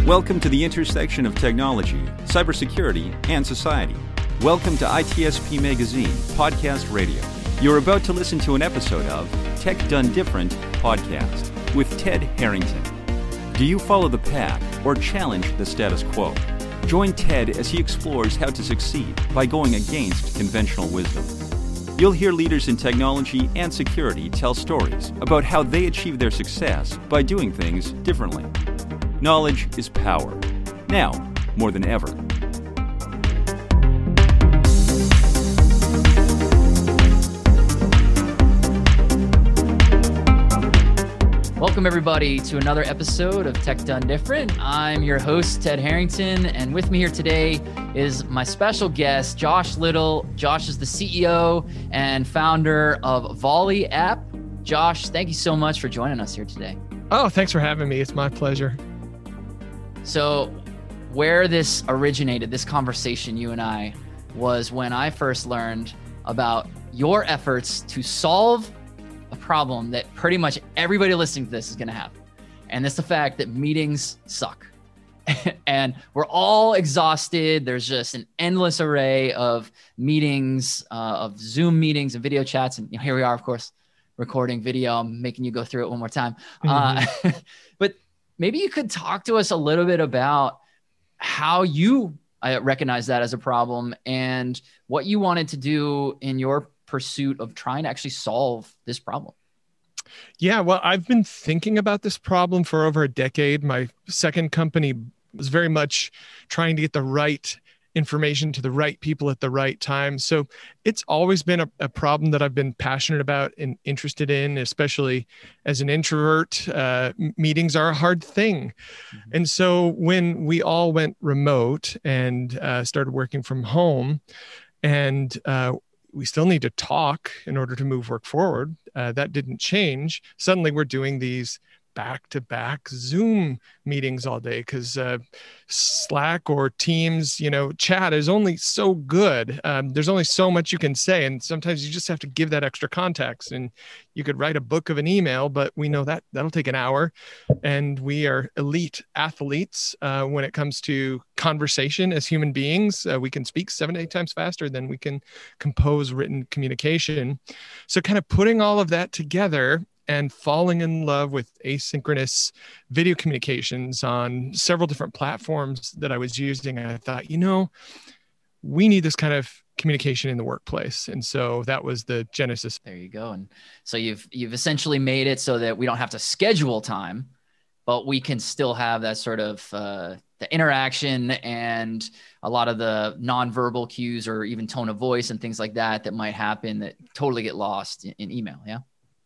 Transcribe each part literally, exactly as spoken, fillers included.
Welcome to the intersection of technology, cybersecurity, and society. Welcome to I T S P Magazine Podcast Radio. You're about to listen to an episode of Tech Done Different Podcast with Ted Harrington. Do you follow the pack or challenge the status quo? Join Ted as he explores how to succeed by going against conventional wisdom. You'll hear leaders in technology and security tell stories about how they achieve their success by doing things differently. Knowledge is power, now more than ever. Welcome, everybody, to another episode of Tech Done Different. I'm your host, Ted Harrington, and with me here today is my special guest, Josh Little. Josh is the C E O and founder of Volley App. Josh, thank you so much for joining us here today. Oh, thanks for having me. It's my pleasure. So where this originated, this conversation, you and I, was when I first learned about your efforts to solve a problem that pretty much everybody listening to this is going to have. And it's the fact that meetings suck. And we're all exhausted. There's just an endless array of meetings, uh, of Zoom meetings and video chats. And you know, here we are, of course, recording video. I'm making you go through it one more time. Mm-hmm. Uh, but maybe you could talk to us a little bit about how you uh, recognize that as a problem and what you wanted to do in your pursuit of trying to actually solve this problem. Yeah, well, I've been thinking about this problem for over a decade. My second company was very much trying to get the right information to the right people at the right time. So it's always been a, a problem that I've been passionate about and interested in, especially as an introvert. Uh, meetings are a hard thing. Mm-hmm. And so when we all went remote and uh, started working from home, and uh, we still need to talk in order to move work forward. Uh, that didn't change. Suddenly we're doing these back-to-back Zoom meetings all day because uh, Slack or Teams, you know, chat is only so good. Um, there's only so much you can say. And sometimes you just have to give that extra context. And you could write a book of an email, but we know that that'll take an hour. And we are elite athletes uh, when it comes to conversation as human beings. Uh, we can speak seven to eight times faster than we can compose written communication. So kind of putting all of that together and falling in love with asynchronous video communications on several different platforms that I was using, I thought, you know, we need this kind of communication in the workplace. And so that was the genesis. There you go. And so you've you've essentially made it so that we don't have to schedule time, but we can still have that sort of uh, the interaction and a lot of the nonverbal cues or even tone of voice and things like that that might happen that totally get lost in, in email. Yeah.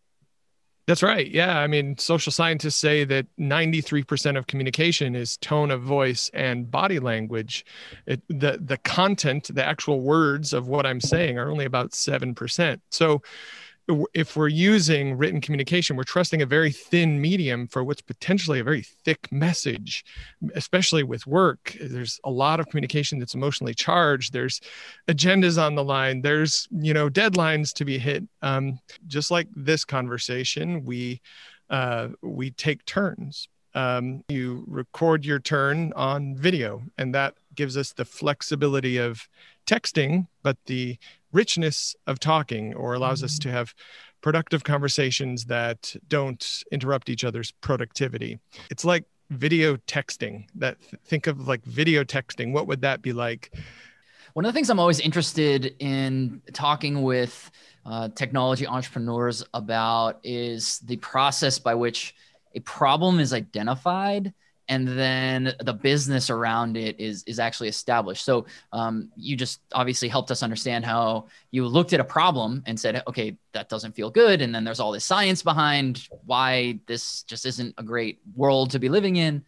That's right. Yeah. I mean, social scientists say that ninety-three percent of communication is tone of voice and body language. It, the, the content, the actual words of what I'm saying are only about seven percent. So if we're using written communication, we're trusting a very thin medium for what's potentially a very thick message, especially with work. There's a lot of communication that's emotionally charged. There's agendas on the line. There's, you know, deadlines to be hit. Um, just like this conversation, we uh, we take turns. Um, you record your turn on video, and that gives us the flexibility of texting, but the richness of talking, or allows us to have productive conversations that don't interrupt each other's productivity. It's like video texting. That think of like video texting. What would that be like? One of the things I'm always interested in talking with uh, technology entrepreneurs about is the process by which a problem is identified and then the business around it is, is actually established. So um, you just obviously helped us understand how you looked at a problem and said, okay, that doesn't feel good. And then there's all this science behind why this just isn't a great world to be living in.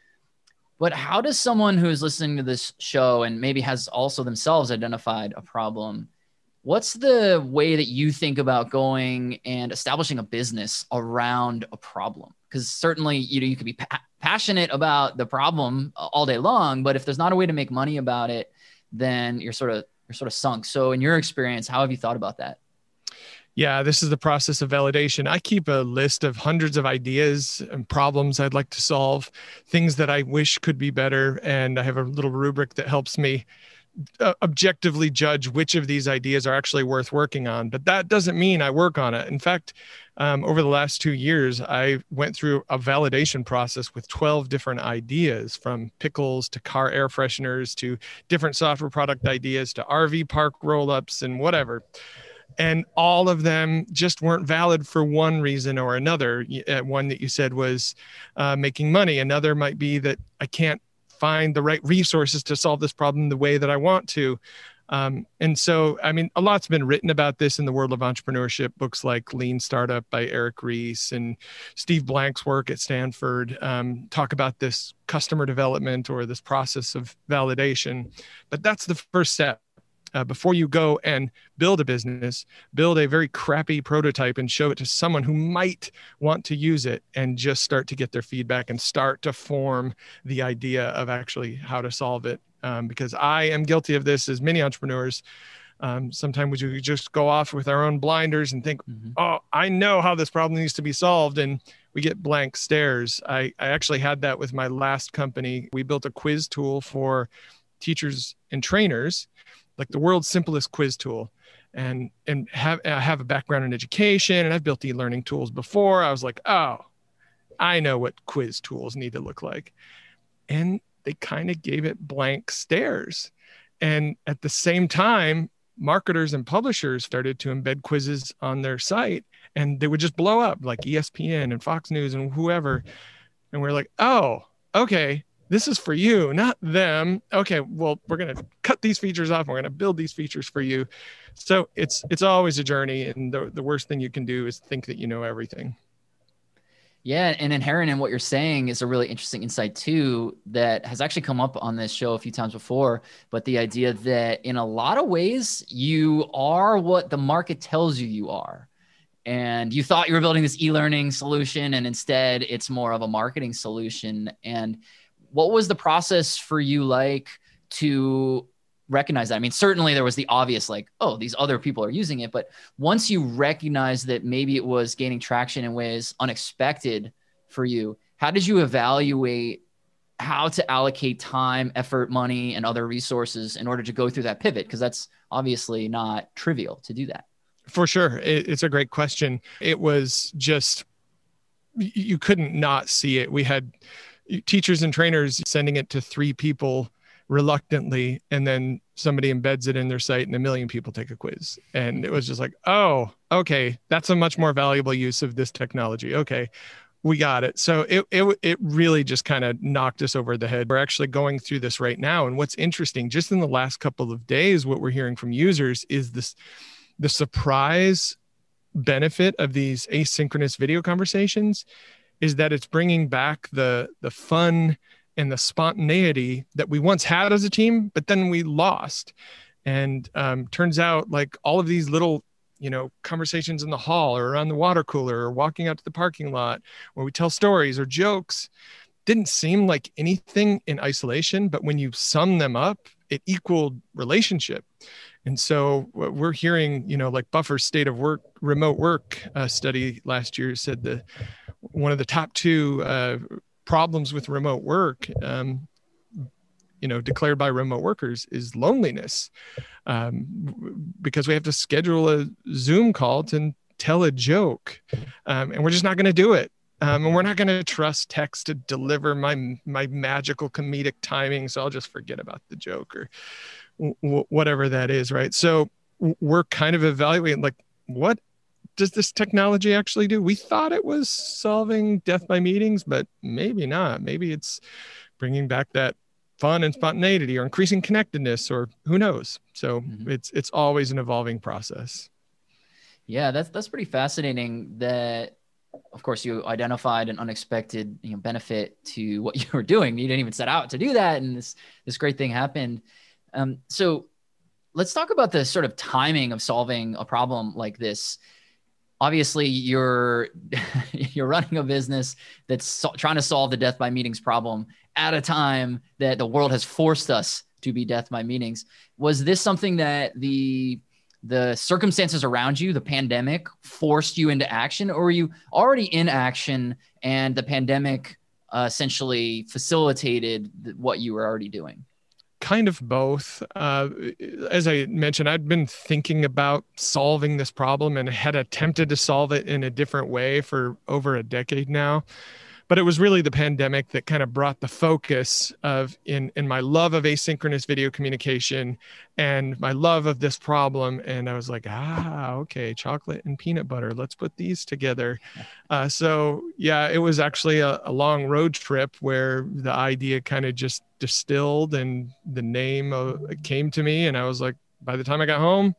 But how does someone who is listening to this show and maybe has also themselves identified a problem, what's the way that you think about going and establishing a business around a problem? Because certainly, you know, you could be pa- passionate about the problem all day long, but if there's not a way to make money about it, then you're sort of you're sort of sunk. So, in your experience, how have you thought about that? Yeah, this is the process of validation. I keep a list of hundreds of ideas and problems I'd like to solve, things that I wish could be better. And I have a little rubric that helps me uh, objectively judge which of these ideas are actually worth working on. But that doesn't mean I work on it. In fact, um, over the last two years, I went through a validation process with twelve different ideas, from pickles to car air fresheners to different software product ideas to R V park roll-ups and whatever. And all of them just weren't valid for one reason or another. One that you said was uh, making money. Another might be that I can't find the right resources to solve this problem the way that I want to. Um, and so, I mean, a lot's been written about this in the world of entrepreneurship. Books like Lean Startup by Eric Ries and Steve Blank's work at Stanford um, talk about this customer development or this process of validation. But that's the first step. Uh, before you go and build a business, build a very crappy prototype and show it to someone who might want to use it, and just start to get their feedback and start to form the idea of actually how to solve it. Um, because I am guilty of this, as many entrepreneurs. Um, sometimes we just go off with our own blinders and think, mm-hmm. oh, I know how this problem needs to be solved. And we get blank stares. I, I actually had that with my last company. We built a quiz tool for teachers and trainers, like the world's simplest quiz tool, and and have I have a background in education, and I've built e-learning tools before. I was like, oh, I know what quiz tools need to look like. And they kind of gave it blank stares. And at the same time, marketers and publishers started to embed quizzes on their site, and they would just blow up, like E S P N and Fox News and whoever. And we're like, oh, okay, this is for you, not them. Okay, well, we're going to cut these features off. We're going to build these features for you. So it's it's always a journey. And the, the worst thing you can do is think that you know everything. Yeah. And inherent in what you're saying is a really interesting insight too, that has actually come up on this show a few times before. But the idea that in a lot of ways, you are what the market tells you you are. And you thought you were building this e-learning solution, and instead it's more of a marketing solution. And what was the process for you like to recognize that? I mean, certainly there was the obvious, like, oh, these other people are using it. But once you recognize that maybe it was gaining traction in ways unexpected for you, how did you evaluate how to allocate time, effort, money, and other resources in order to go through that pivot? Because that's obviously not trivial to do that. For sure. It's a great question. It was just, you couldn't not see it. We had teachers and trainers sending it to three people reluctantly, and then somebody embeds it in their site and a million people take a quiz. And it was just like, oh, okay, that's a much more valuable use of this technology. Okay, we got it. So it it, it really just kind of knocked us over the head. We're actually going through this right now. And what's interesting, just in the last couple of days, what we're hearing from users is this, the surprise benefit of these asynchronous video conversations is that it's bringing back the the fun and the spontaneity that we once had as a team, but then we lost. And um, turns out, like, all of these little, you know, conversations in the hall or around the water cooler or walking out to the parking lot where we tell stories or jokes didn't seem like anything in isolation, but when you sum them up, it equaled relationship. And so we're hearing, you know, like Buffer's state of work, remote work uh, study last year said the one of the top two uh, problems with remote work, um, you know, declared by remote workers is loneliness, um, because we have to schedule a Zoom call to tell a joke, um, and we're just not going to do it. Um, and we're not going to trust text to deliver my my magical comedic timing, so I'll just forget about the joke or w- whatever that is, right? So we're kind of evaluating, like, what does this technology actually do? We thought it was solving death by meetings, but maybe not. Maybe it's bringing back that fun and spontaneity or increasing connectedness, or who knows? So mm-hmm. it's it's always an evolving process. Yeah, that's that's pretty fascinating that, of course, you identified an unexpected, you know, benefit to what you were doing. You didn't even set out to do that, and this this great thing happened. Um, so let's talk about the sort of timing of solving a problem like this. Obviously, you're you're running a business that's so, trying to solve the death by meetings problem at a time that the world has forced us to be death by meetings. Was this something that the the circumstances around you, the pandemic, forced you into action, or were you already in action and the pandemic uh, essentially facilitated th- what you were already doing? Kind of both. Uh, as I mentioned, I'd been thinking about solving this problem and had attempted to solve it in a different way for over a decade now. But it was really the pandemic that kind of brought the focus of in, in my love of asynchronous video communication and my love of this problem. And I was like, ah, okay, chocolate and peanut butter. Let's put these together. Uh, so yeah, it was actually a, a long road trip where the idea kind of just distilled and the name of, came to me. And I was like, by the time I got home,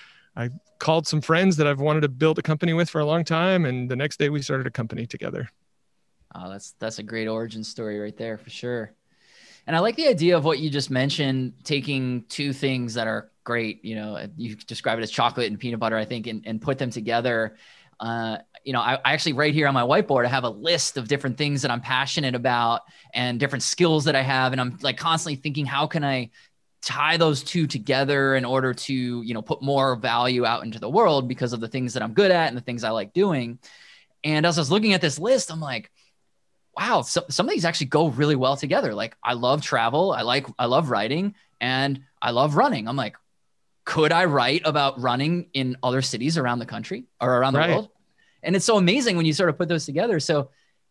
I called some friends that I've wanted to build a company with for a long time. And the next day we started a company together. Oh, that's that's a great origin story right there for sure. And I like the idea of what you just mentioned, taking two things that are great, you know, you describe it as chocolate and peanut butter, I think, and, and put them together. Uh, you know, I, I actually right here on my whiteboard, I have a list of different things that I'm passionate about and different skills that I have. And I'm like constantly thinking, how can I tie those two together in order to, you know, put more value out into the world because of the things that I'm good at and the things I like doing. And as I was looking at this list, I'm like, wow, so, some of these actually go really well together. Like I love travel. I like, I love writing and I love running. I'm like, could I write about running in other cities around the country or around the right. world? And it's so amazing when you sort of put those together. So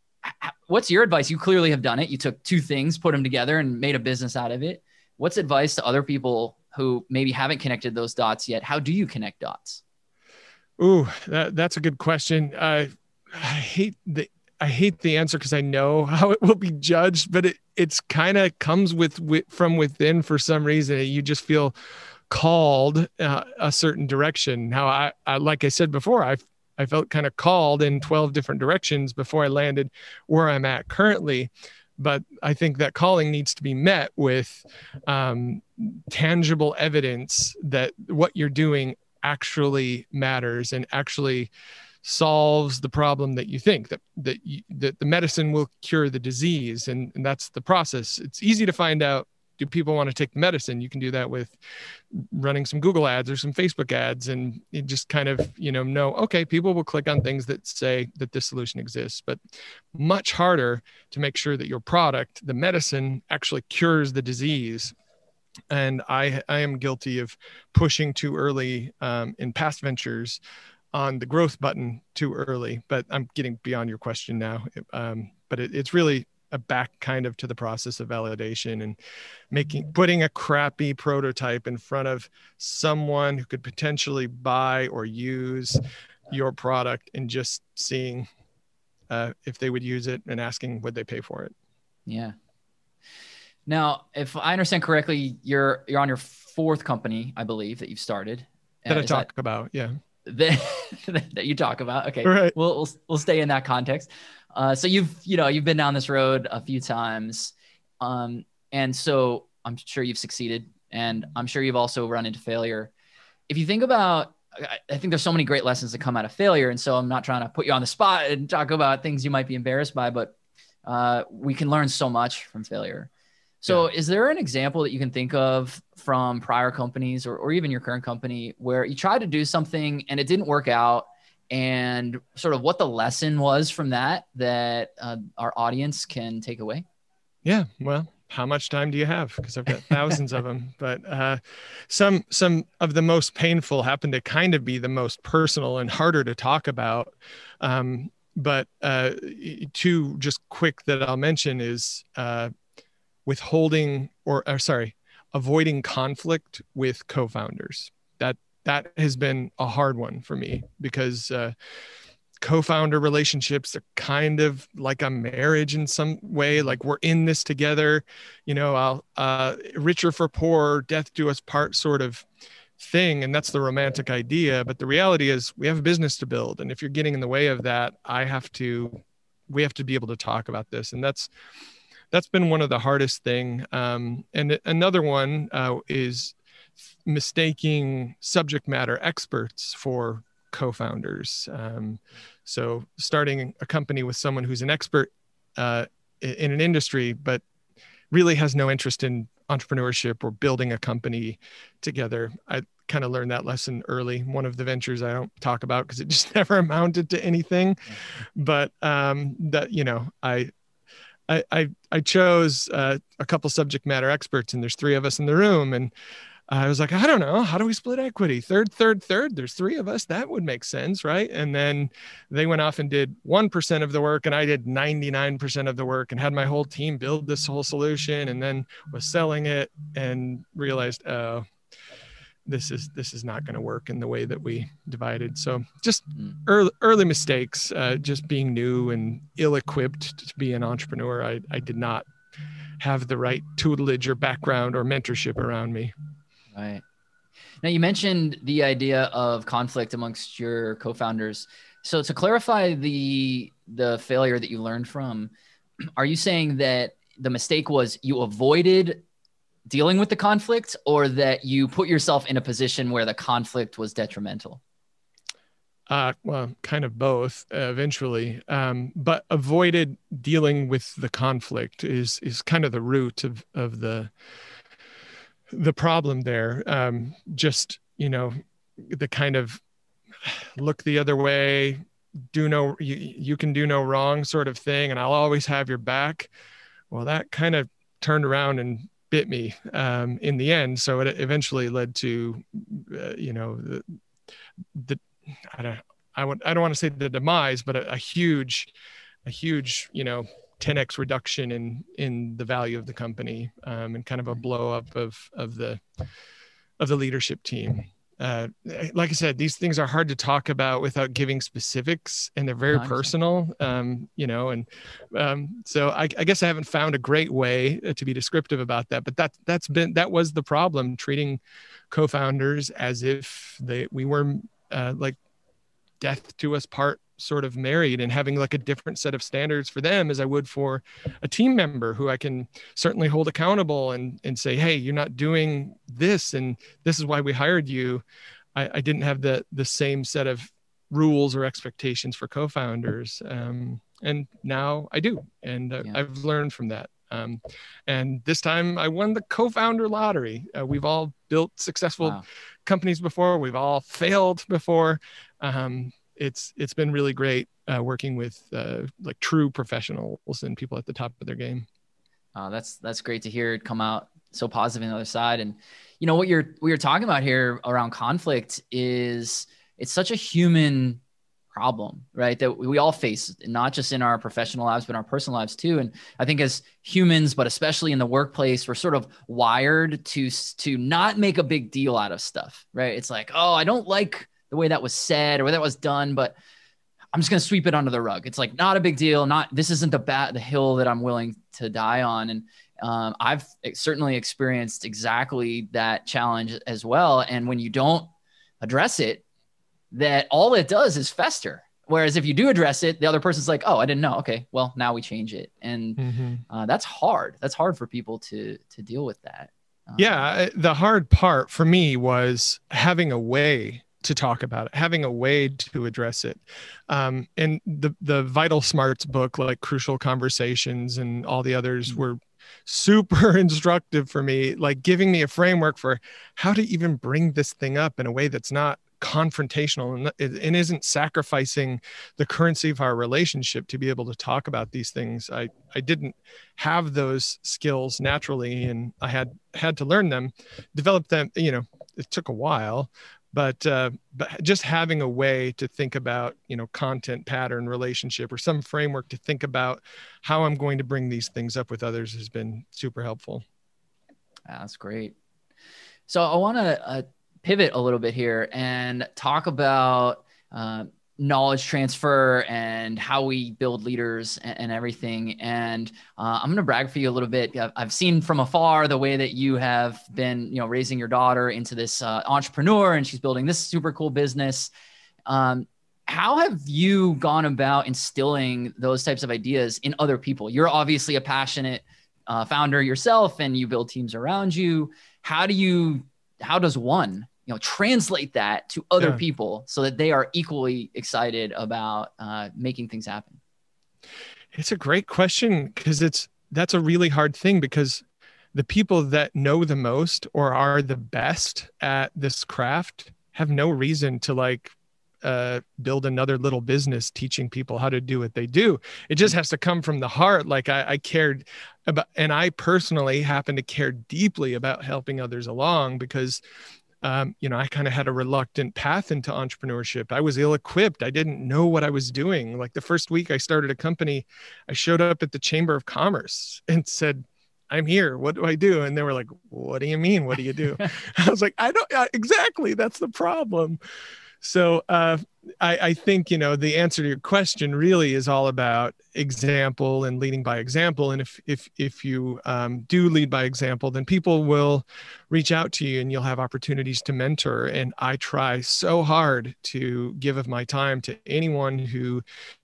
what's your advice? You clearly have done it. You took two things, put them together and made a business out of it. What's advice to other people who maybe haven't connected those dots yet? How do you connect dots? Ooh, that, that's a good question. Uh, I hate the, I hate the answer because I know how it will be judged, but it it's kind of comes with, with from within for some reason. You just feel called uh, a certain direction. Now, I, I like I said before, I I felt kind of called in twelve different directions before I landed where I'm at currently. But I think that calling needs to be met with um, tangible evidence that what you're doing actually matters and actually solves the problem that you think that that, you, that the medicine will cure the disease, and, and that's the process. It's easy to find out, do people want to take the medicine? You can do that with running some Google ads or some Facebook ads, and you just kind of, you know, know, okay, people will click on things that say that this solution exists, but much harder to make sure that your product, the medicine, actually cures the disease. And I, I am guilty of pushing too early um, in past ventures on the growth button too early, but I'm getting beyond your question now. Um, but it, it's really a back kind of to the process of validation and making, putting a crappy prototype in front of someone who could potentially buy or use your product and just seeing uh, if they would use it and asking would they pay for it. Yeah. Now, if I understand correctly, you're, you're on your fourth company, I believe, that you've started. That uh, I talk that- about. Yeah. That, that you talk about. Okay. Right. We'll, we'll, we'll stay in that context. Uh, so you've, you know, you've been down this road a few times. Um, and so I'm sure you've succeeded, and I'm sure you've also run into failure. If you think about, I, I think there's so many great lessons that come out of failure. And so I'm not trying to put you on the spot and talk about things you might be embarrassed by, but uh, we can learn so much from failure. So yeah. Is there an example that you can think of from prior companies or, or even your current company where you tried to do something and it didn't work out, and sort of what the lesson was from that, that uh, our audience can take away? Yeah. Well, how much time do you have? Because I've got thousands of them, but uh, some, some of the most painful happen to kind of be the most personal and harder to talk about. Um, but uh, two just quick that I'll mention is, uh, withholding or, or sorry, avoiding conflict with co-founders. That that has been a hard one for me because uh, co-founder relationships are kind of like a marriage in some way. Like we're in this together, you know, I'll uh, richer for poor, death do us part sort of thing. And that's the romantic idea. But the reality is we have a business to build. And if you're getting in the way of that, I have to, we have to be able to talk about this. And that's, That's been one of the hardest thing. Um, and another one uh, is mistaking subject matter experts for co-founders. Um, so starting a company with someone who's an expert uh, in an industry, but really has no interest in entrepreneurship or building a company together. I kind of learned that lesson early. One of the ventures I don't talk about because it just never amounted to anything. But um, that, you know, I, I, I, I chose uh, a couple subject matter experts, and there's three of us in the room. And I was like, I don't know, how do we split equity? Third, third, third. There's three of us. That would make sense, right? And then they went off and did one percent of the work, and I did ninety-nine percent of the work, and had my whole team build this whole solution, and then was selling it and realized, oh, this is this is not going to work in the way that we divided. So just early, early mistakes, uh, just being new and ill-equipped to be an entrepreneur. I, I did not have the right tutelage or background or mentorship around me. Right. Now, you mentioned the idea of conflict amongst your co-founders. So to clarify the the failure that you learned from, are you saying that the mistake was you avoided dealing with the conflict, or that you put yourself in a position where the conflict was detrimental? Uh, well, kind of both, uh, eventually, um, but avoided dealing with the conflict is is kind of the root of of the the problem there. Um, just, you know, the kind of look the other way, do no, you, you can do no wrong sort of thing, and I'll always have your back. Well, that kind of turned around and bit me um, in the end. So it eventually led to, uh, you know, the, the, I don't, I want, I don't want to say the demise, but a, a huge, a huge, you know, ten X reduction in, in the value of the company, um, and kind of a blow up of, of the, of the leadership team. Uh, like I said, these things are hard to talk about without giving specifics, and they're very personal, um, you know, and um, so I, I guess I haven't found a great way to be descriptive about that, but that, that's been, that was the problem, treating co-founders as if they, we were uh, like death to us part sort of married, and having like a different set of standards for them as I would for a team member who I can certainly hold accountable and, and say, hey, you're not doing this, and this is why we hired you. I, I didn't have the, the same set of rules or expectations for co-founders. Um, and now I do. And uh, yeah. I've learned from that. Um, and this time I won the co-founder lottery. Uh, we've all built successful wow. companies before. We've all failed before. Um, it's it's been really great uh, working with uh, like true professionals and people at the top of their game. Uh, that's that's great to hear it come out so positive on the other side. And you know what you're what you're talking about here around conflict is it's such a human problem, right? That we all face, not just in our professional lives, but in our personal lives too. And I think as humans, but especially in the workplace, we're sort of wired to to not make a big deal out of stuff, right? It's like, oh, I don't like the way that was said or that was done, but I'm just going to sweep it under the rug. It's like, not a big deal. Not, this isn't the bat, the hill that I'm willing to die on. And um, I've certainly experienced exactly that challenge as well. And when you don't address it, that all it does is fester. Whereas if you do address it, the other person's like, oh, I didn't know. Okay, well, now we change it. And mm-hmm. uh, that's hard. That's hard for people to, to deal with that. Um, yeah. The hard part for me was having a way to talk about it, having a way to address it. Um, and the, the Vital Smarts book, like Crucial Conversations and all the others mm-hmm. were super instructive for me, like giving me a framework for how to even bring this thing up in a way that's not confrontational and it, it isn't sacrificing the currency of our relationship to be able to talk about these things. I, I didn't have those skills naturally, and I had, had to learn them, develop them. You know, it took a while, but, uh, but just having a way to think about, you know, content pattern relationship or some framework to think about how I'm going to bring these things up with others has been super helpful. That's great. So I want to uh, pivot a little bit here and talk about uh, knowledge transfer and how we build leaders and, and everything. And uh, I'm going to brag for you a little bit. I've, I've seen from afar the way that you have been, you know, raising your daughter into this uh, entrepreneur, and she's building this super cool business. Um, how have you gone about instilling those types of ideas in other people? You're obviously a passionate uh, founder yourself, and you build teams around you. How do you, how does one, you know, translate that to other yeah. people so that they are equally excited about uh, making things happen? It's a great question, because it's, that's a really hard thing, because the people that know the most or are the best at this craft have no reason to like uh, build another little business teaching people how to do what they do. It just has to come from the heart. Like I, I cared about, and I personally happen to care deeply about helping others along because, um, you know, I kind of had a reluctant path into entrepreneurship. I was ill-equipped. I didn't know what I was doing. Like the first week I started a company, I showed up at the Chamber of Commerce and said, I'm here. What do I do? And they were like, what do you mean? What do you do? I was like, I don't uh, exactly. That's the problem. So uh, I, I think, you know, the answer to your question really is all about example and leading by example. And if if if you um, do lead by example, then people will reach out to you and you'll have opportunities to mentor. And I try so hard to give of my time to anyone who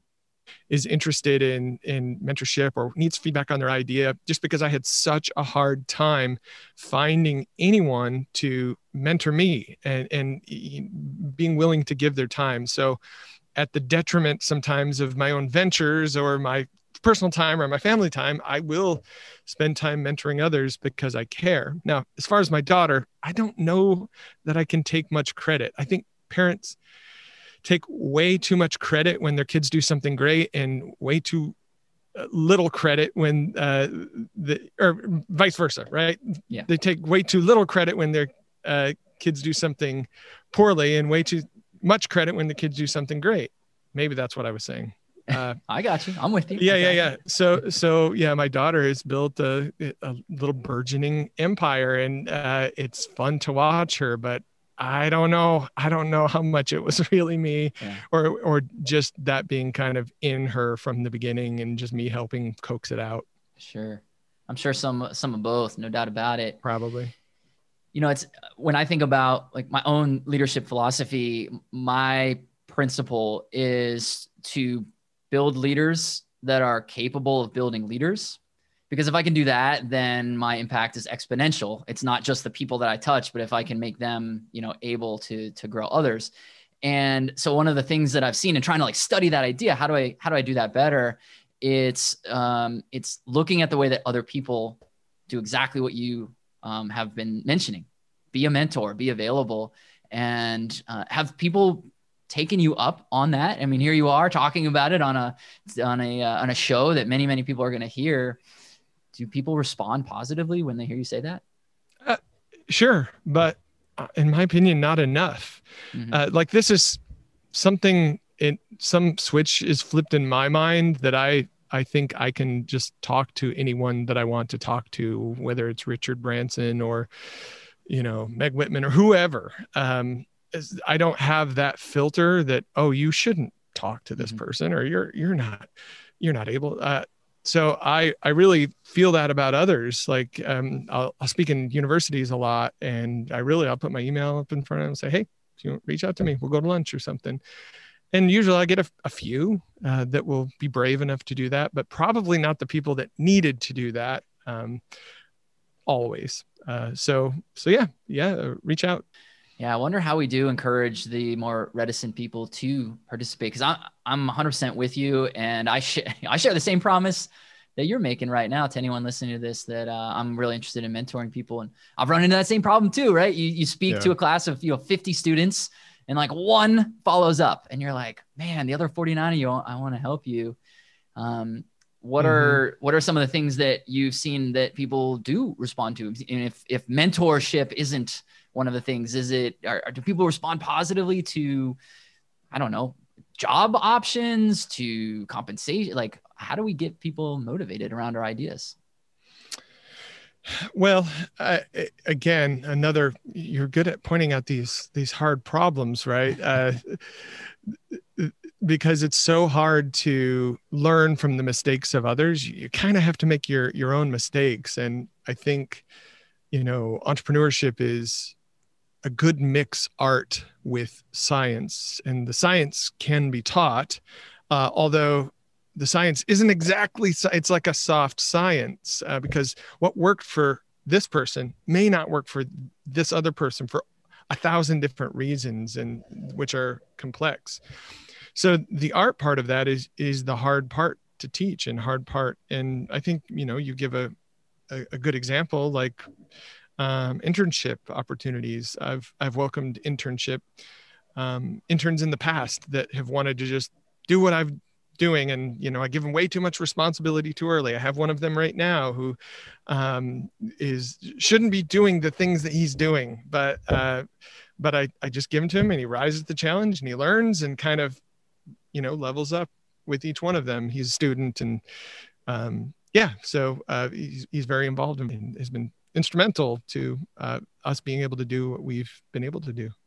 is interested in in mentorship or needs feedback on their idea, just because I had such a hard time finding anyone to mentor me and, and being willing to give their time. So at the detriment sometimes of my own ventures or my personal time or my family time, I will spend time mentoring others because I care. Now, as far as my daughter, I don't know that I can take much credit. I think parents take way too much credit when their kids do something great and way too little credit when uh, the, or vice versa, right? Yeah. They take way too little credit when their uh, kids do something poorly and way too much credit when the kids do something great. Maybe that's what I was saying. Uh, I got you. I'm with you. Yeah, okay. yeah, yeah. So, so yeah, my daughter has built a, a little burgeoning empire and uh, it's fun to watch her, but I don't know. I don't know how much it was really me Yeah. or, or just that being kind of in her from the beginning and just me helping coax it out. Sure. I'm sure some, some of both, no doubt about it. Probably. You know, it's when I think about like my own leadership philosophy, my principle is to build leaders that are capable of building leaders. Because if I can do that, then my impact is exponential. It's not just the people that I touch, but if I can make them, you know, able to, to grow others. And so one of the things that I've seen and trying to like study that idea, how do I, how do I do that better? It's, um, it's looking at the way that other people do exactly what you um, have been mentioning. Be a mentor, be available, and uh, have people taken you up on that. I mean, here you are talking about it on a, on a, uh, on a show that many, many people are going to hear. Do people respond positively when they hear you say that? Uh, sure. But in my opinion, not enough. Mm-hmm. Uh, like this is something in some switch is flipped in my mind that I, I think I can just talk to anyone that I want to talk to, whether it's Richard Branson or, you know, Meg Whitman or whoever. Um, I don't have that filter that, oh, you shouldn't talk to this mm-hmm. person or you're, you're not, you're not able, uh, So I, I really feel that about others. Like um, I'll, I'll speak in universities a lot and I really, I'll put my email up in front of them and say, hey, if you reach out to me, we'll go to lunch or something. And usually I get a, a few uh, that will be brave enough to do that, but probably not the people that needed to do that um, always. Uh, so, so yeah, yeah, uh, reach out. Yeah, I wonder how we do encourage the more reticent people to participate, because I'm I'm one hundred percent with you, and I share I share the same promise that you're making right now to anyone listening to this, that uh, I'm really interested in mentoring people, and I've run into that same problem too, right? You you speak yeah. to a class of you know fifty students, and like one follows up, and you're like, man, the other forty-nine of you, I want to help you. Um, what mm-hmm. are what are some of the things that you've seen that people do respond to, and if if mentorship isn't one of the things, is it, are, do people respond positively to, I don't know, job options, to compensation? Like, how do we get people motivated around our ideas? Well, uh, again, another, you're good at pointing out these, these hard problems, right? Uh, because it's so hard to learn from the mistakes of others. You kind of have to make your, your own mistakes. And I think, you know, entrepreneurship is a good mix art with science, and the science can be taught, uh, although the science isn't exactly, it's like a soft science uh, because what worked for this person may not work for this other person for a thousand different reasons, and which are complex. So the art part of that is, is the hard part to teach and hard part. And I think, you know, you give a, a, a good example, like um, internship opportunities. I've I've welcomed internship um, interns in the past that have wanted to just do what I've doing, and you know I give them way too much responsibility too early. I have one of them right now who um, is shouldn't be doing the things that he's doing, but uh, but I I just give him to him, and he rises to the challenge, and he learns and kind of you know levels up with each one of them. He's a student, and um, yeah, so uh, he's he's very involved and has been instrumental to uh, us being able to do what we've been able to do.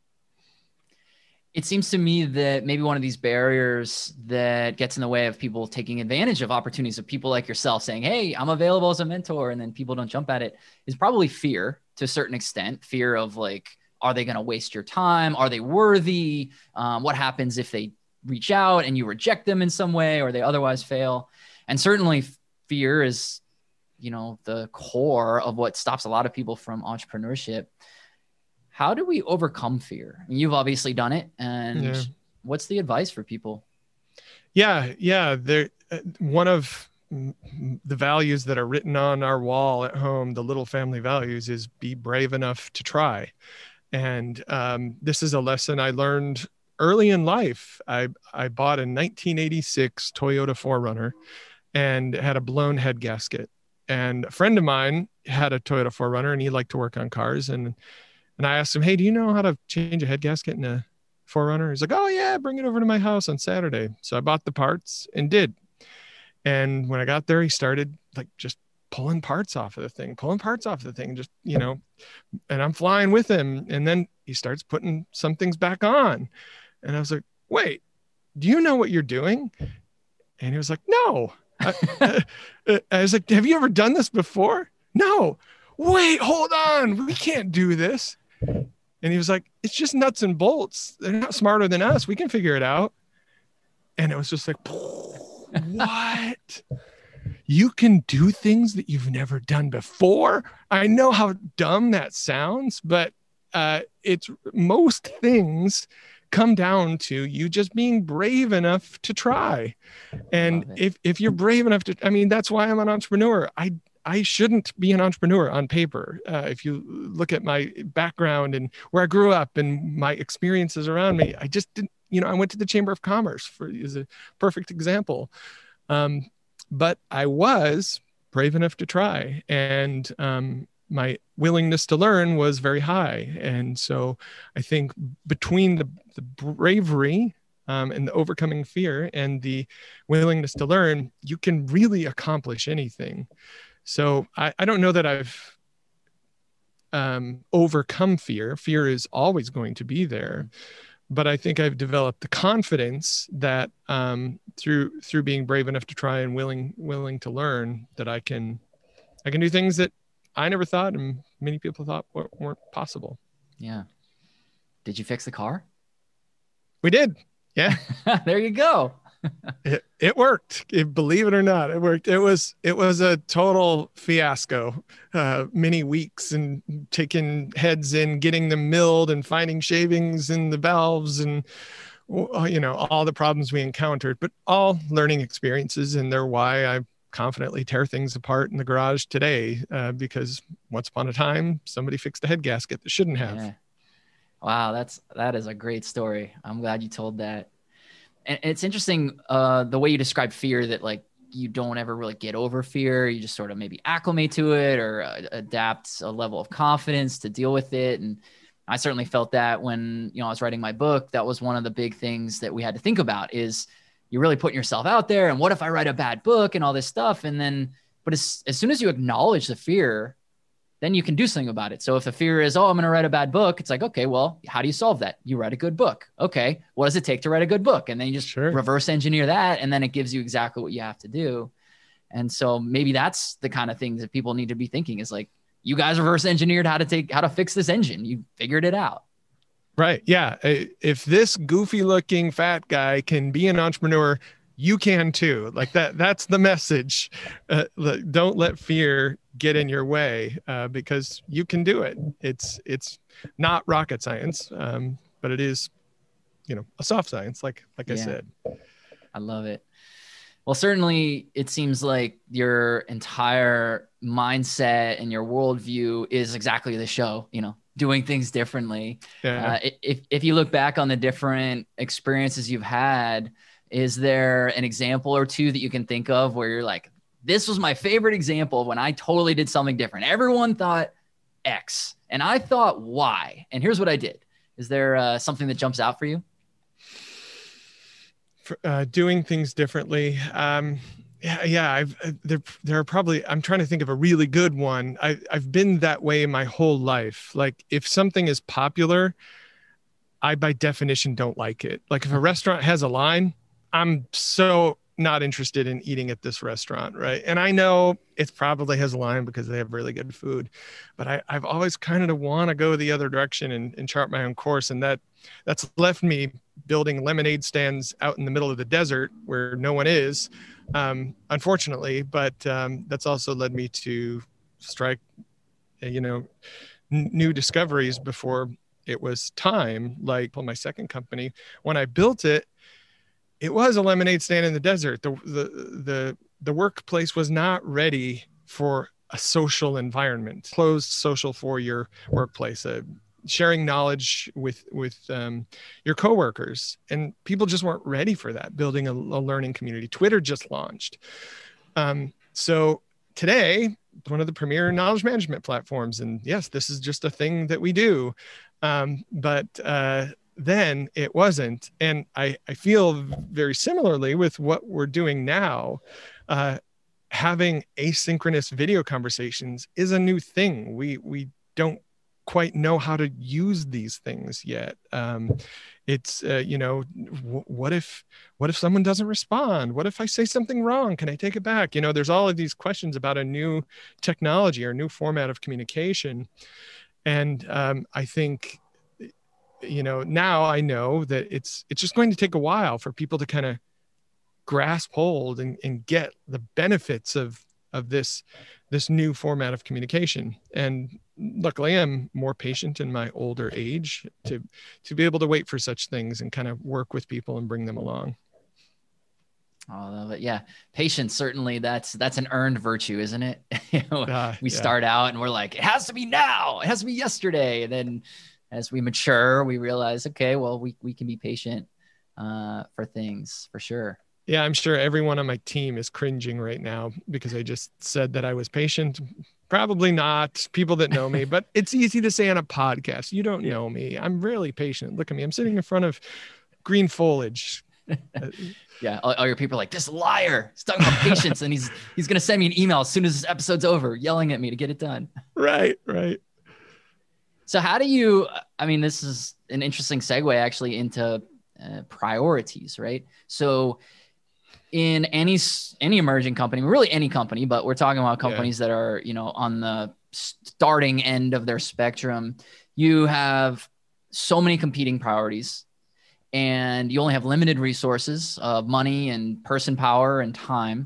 It seems to me that maybe one of these barriers that gets in the way of people taking advantage of opportunities of people like yourself saying, hey, I'm available as a mentor, and then people don't jump at it, is probably fear to a certain extent. Fear of like, are they going to waste your time? Are they worthy? Um, what happens if they reach out and you reject them in some way, or they otherwise fail? And certainly fear is, you know, the core of what stops a lot of people from entrepreneurship. How do we overcome fear? I mean, you've obviously done it. And yeah. What's the advice for people? Yeah, yeah. There, uh, one of the values that are written on our wall at home, the little family values, is be brave enough to try. And um, this is a lesson I learned early in life. I, I bought a nineteen eighty-six Toyota four runner and had a blown head gasket. And a friend of mine had a Toyota four runner, and he liked to work on cars. And And I asked him, hey, do you know how to change a head gasket in a four runner? He's like, oh yeah, bring it over to my house on Saturday. So I bought the parts and did. And when I got there, he started like just pulling parts off of the thing, pulling parts off of the thing, just, you know, and I'm flying with him. And then he starts putting some things back on. And I was like, wait, do you know what you're doing? And he was like, no. I, I was like, have you ever done this before? No. Wait, hold on. We can't do this. And he was like, it's just nuts and bolts. They're not smarter than us. We can figure it out. And it was just like, what? You can do things that you've never done before? I know how dumb that sounds, but uh, it's most things come down to you just being brave enough to try. And if, if you're brave enough to, I mean, that's why I'm an entrepreneur. I I shouldn't be an entrepreneur on paper. Uh, if you look at my background and where I grew up and my experiences around me, I just didn't, you know, I went to the Chamber of Commerce for is a perfect example. Um, but I was brave enough to try, and um, my willingness to learn was very high. And so I think between the, the bravery um, and the overcoming fear and the willingness to learn, you can really accomplish anything. So I, I don't know that I've um, overcome fear. Fear is always going to be there, but I think I've developed the confidence that um, through through being brave enough to try and willing willing to learn, that I can I can do things that I never thought and many people thought weren't possible. Yeah. Did you fix the car? We did. Yeah. There you go. It, it worked. It, believe it or not, it worked. It was, it was a total fiasco, uh, many weeks and taking heads in, getting them milled and finding shavings in the valves and, you know, all the problems we encountered, but all learning experiences. And they're why I confidently tear things apart in the garage today, uh, because once upon a time, somebody fixed a head gasket that shouldn't have. Yeah. Wow. That's, that is a great story. I'm glad you told that. And it's interesting, uh, the way you describe fear, that like you don't ever really get over fear. You just sort of maybe acclimate to it or uh, adapt a level of confidence to deal with it. And I certainly felt that when, you know, I was writing my book. That was one of the big things that we had to think about, is you're really putting yourself out there. And what if I write a bad book and all this stuff? And then, but as, as soon as you acknowledge the fear, then you can do something about it. So if the fear is, oh, I'm going to write a bad book, it's like, okay, well, how do you solve that? You write a good book. Okay, what does it take to write a good book? And then you just sure. reverse engineer that. And then it gives you exactly what you have to do. And so maybe that's the kind of things that people need to be thinking, is like, you guys reverse engineered how to take, how to fix this engine. You figured it out. Right. Yeah. If this goofy looking fat guy can be an entrepreneur, you can too. Like that, that's the message. Uh, don't let fear get in your way, uh, because you can do it. It's, it's not rocket science, um, but it is, you know, a soft science, like, like yeah. I said. I love it. Well, certainly it seems like your entire mindset and your worldview is exactly the show, you know, doing things differently. Yeah. Uh, if, if you look back on the different experiences you've had, is there an example or two that you can think of where you're like, this was my favorite example of when I totally did something different. Everyone thought X and I thought Y, and here's what I did. Is there uh, something that jumps out for you? For, uh, doing things differently. Um, yeah, yeah. I've uh, there. There are probably. I'm trying to think of a really good one. I, I've been that way my whole life. Like if something is popular, I by definition don't like it. Like if a restaurant has a line, I'm so not interested in eating at this restaurant, right? And I know it probably has a line because they have really good food, but I, I've always kind of want to go the other direction and, and chart my own course. And that that's left me building lemonade stands out in the middle of the desert where no one is, um, unfortunately, but um, that's also led me to strike, you know, n- new discoveries before it was time. Like my second company, when I built it, it was a lemonade stand in the desert. The, the, the, the workplace was not ready for a social environment, closed social for your workplace, uh, sharing knowledge with, with um, your coworkers. And people just weren't ready for that, building a, a learning community. Twitter just launched. Um, so today, one of the premier knowledge management platforms. And yes, this is just a thing that we do. Um, but, uh, then it wasn't. And I, I feel very similarly with what we're doing now. Uh, having asynchronous video conversations is a new thing. We, we don't quite know how to use these things yet. Um, it's, uh, you know, w- what if, what if someone doesn't respond? What if I say something wrong? Can I take it back? You know, there's all of these questions about a new technology or new format of communication. And um, I think, you know, now I know that it's it's just going to take a while for people to kind of grasp hold and, and get the benefits of of this this new format of communication. And luckily, I'm more patient in my older age to to be able to wait for such things and kind of work with people and bring them along. Oh, I love it. Yeah. Patience. Certainly that's, that's an earned virtue, isn't it? you know, uh, we yeah. start out and we're like, it has to be now. It has to be yesterday. And then as we mature, we realize, okay, well, we, we can be patient uh, for things for sure. Yeah, I'm sure everyone on my team is cringing right now because I just said that I was patient. Probably not, people that know me, but it's easy to say on a podcast. You don't know me. I'm really patient. Look at me. I'm sitting in front of green foliage. Yeah, all, all your people are like, this liar. He's talking about patience, and he's he's gonna send me an email as soon as this episode's over, yelling at me to get it done. Right, right. So how do you, I mean, this is an interesting segue actually into uh, priorities, right? So in any, any emerging company, really any company, but we're talking about companies yeah. that are, you know, on the starting end of their spectrum, you have so many competing priorities and you only have limited resources of money and person power and time,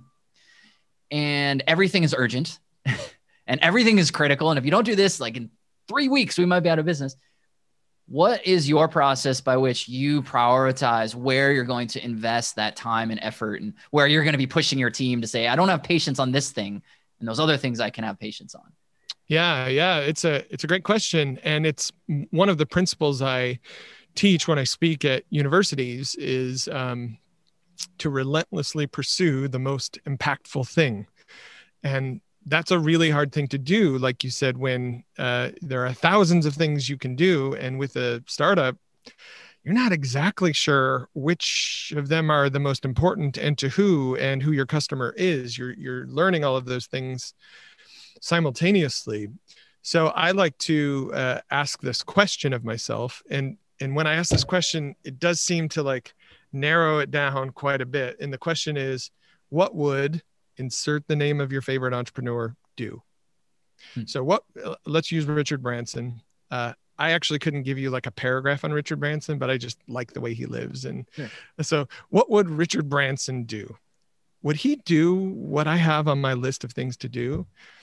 and everything is urgent and everything is critical. And if you don't do this, like in three weeks, we might be out of business. What is your process by which you prioritize where you're going to invest that time and effort, and where you're going to be pushing your team to say, I don't have patience on this thing, and those other things I can have patience on? Yeah, yeah, it's a it's a great question, and it's one of the principles I teach when I speak at universities is um, to relentlessly pursue the most impactful thing. And that's a really hard thing to do. Like you said, when uh, there are thousands of things you can do. And with a startup, you're not exactly sure which of them are the most important and to who and who your customer is. You're, you're learning all of those things simultaneously. So I like to uh, ask this question of myself. And, and when I ask this question, it does seem to like narrow it down quite a bit. And the question is, what would insert the name of your favorite entrepreneur do? Hmm. So what, let's use Richard Branson. Uh, I actually couldn't give you like a paragraph on Richard Branson, but I just like the way he lives. And yeah. So what would Richard Branson do? Would he do what I have on my list of things to do?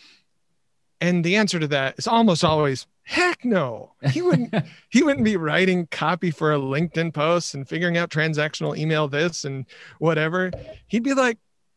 And the answer to that is almost always, heck no. He wouldn't, he wouldn't be writing copy for a LinkedIn post and figuring out transactional email this and whatever. He'd be like,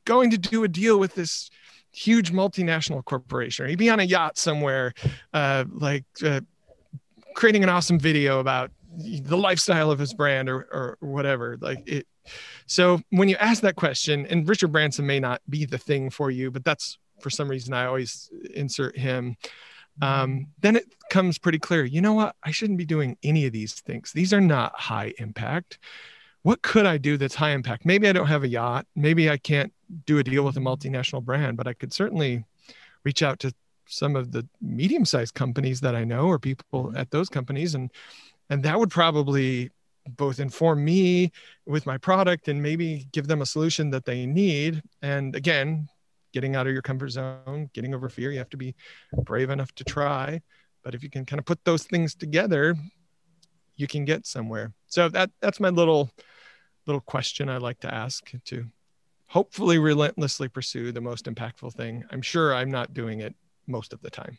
going to do a deal with this huge multinational corporation, or he'd be on a yacht somewhere, uh, like uh, creating an awesome video about the lifestyle of his brand or, or whatever. Like it. So when you ask that question, and Richard Branson may not be the thing for you, but that's for some reason I always insert him. Um, then it comes pretty clear, you know what? I shouldn't be doing any of these things. These are not high impact. What could I do that's high impact? Maybe I don't have a yacht. Maybe I can't do a deal with a multinational brand, but I could certainly reach out to some of the medium-sized companies that I know, or people at those companies. And, and that would probably both inform me with my product and maybe give them a solution that they need. And again, getting out of your comfort zone, getting over fear, you have to be brave enough to try. But if you can kind of put those things together, you can get somewhere. So that that's my little little question I like to ask, to hopefully relentlessly pursue the most impactful thing. I'm sure I'm not doing it most of the time.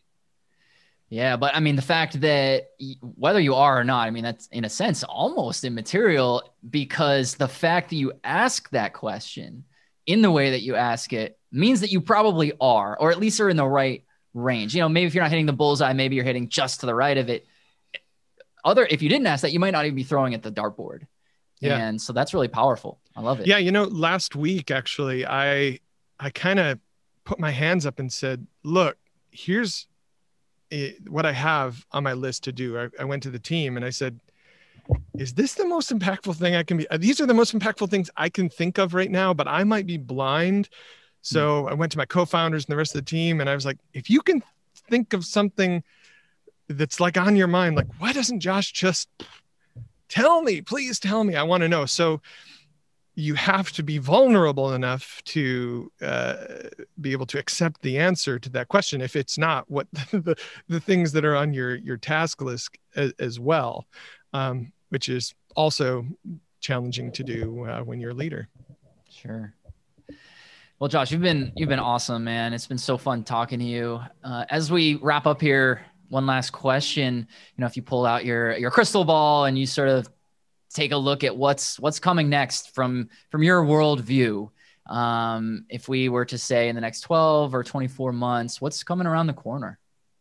Yeah, but I mean, the fact that whether you are or not, I mean, that's in a sense almost immaterial, because the fact that you ask that question in the way that you ask it means that you probably are, or at least are in the right range. You know, maybe if you're not hitting the bullseye, maybe you're hitting just to the right of it. Other, if you didn't ask that, you might not even be throwing at the dartboard. Yeah. And so that's really powerful. I love it. Yeah. You know, last week, actually, I, I kind of put my hands up and said, look, here's it, what I have on my list to do. I, I went to the team and I said, is this the most impactful thing I can be? These are the most impactful things I can think of right now, but I might be blind. So mm-hmm. I went to my co-founders and the rest of the team, and I was like, if you can think of something that's like on your mind, like, why doesn't Josh just tell me, please tell me, I want to know. So you have to be vulnerable enough to uh, be able to accept the answer to that question, if it's not what the, the things that are on your, your task list as, as well, um, which is also challenging to do uh, when you're a leader. Sure. Well, Josh, you've been, you've been awesome, man. It's been so fun talking to you. Uh, as we wrap up here, one last question, you know, if you pull out your, your crystal ball and you sort of take a look at what's, what's coming next from, from your worldview. Um, if we were to say in the next twelve or twenty-four months, what's coming around the corner?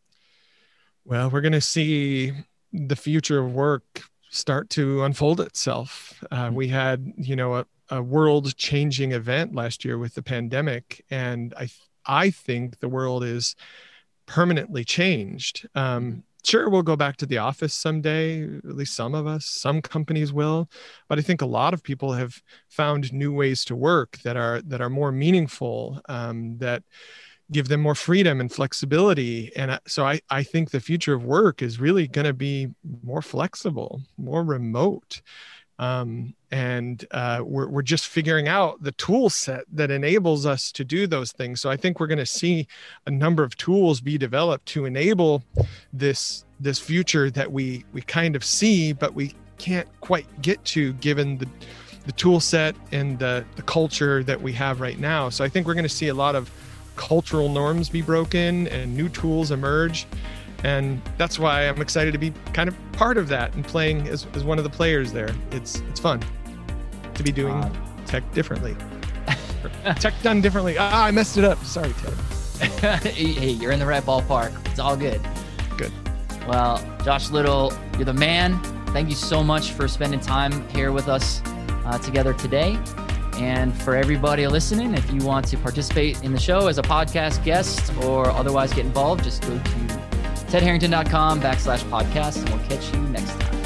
Well, we're going to see the future of work start to unfold itself. Uh, we had, you know, a, a world changing event last year with the pandemic. And I, I think the world is permanently changed. Um, sure, we'll go back to the office someday, at least some of us, some companies will, but I think a lot of people have found new ways to work that are, that are more meaningful, um, that give them more freedom and flexibility. And so I, I think the future of work is really going to be more flexible, more remote. Um, and uh, we're, we're just figuring out the tool set that enables us to do those things. So I think we're going to see a number of tools be developed to enable this, this future that we, we kind of see, but we can't quite get to given the, the tool set and the, the culture that we have right now. So I think we're going to see a lot of cultural norms be broken and new tools emerge. And that's why I'm excited to be kind of part of that and playing as, as one of the players there. It's it's fun to be doing uh, tech differently. Tech done differently. Ah, I messed it up. Sorry, Ted. Hey, you're in the right ballpark. It's all good. Good. Well, Josh Little, you're the man. Thank you so much for spending time here with us uh, together today. And for everybody listening, if you want to participate in the show as a podcast guest or otherwise get involved, just go to tedharrington.com backslash podcast, and we'll catch you next time.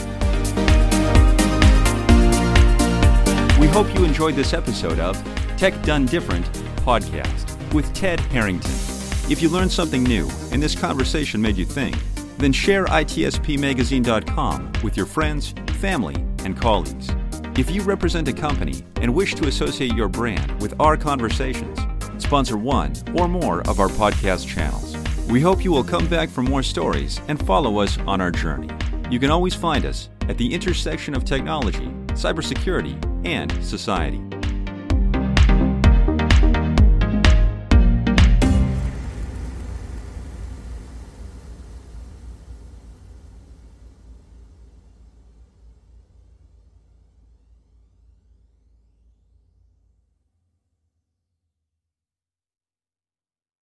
We hope you enjoyed this episode of Tech Done Different podcast with Ted Harrington. If you learned something new and this conversation made you think, then share I T S P magazine dot com with your friends, family, and colleagues. If you represent a company and wish to associate your brand with our conversations, sponsor one or more of our podcast channels. We hope you will come back for more stories and follow us on our journey. You can always find us at the intersection of technology, cybersecurity, and society.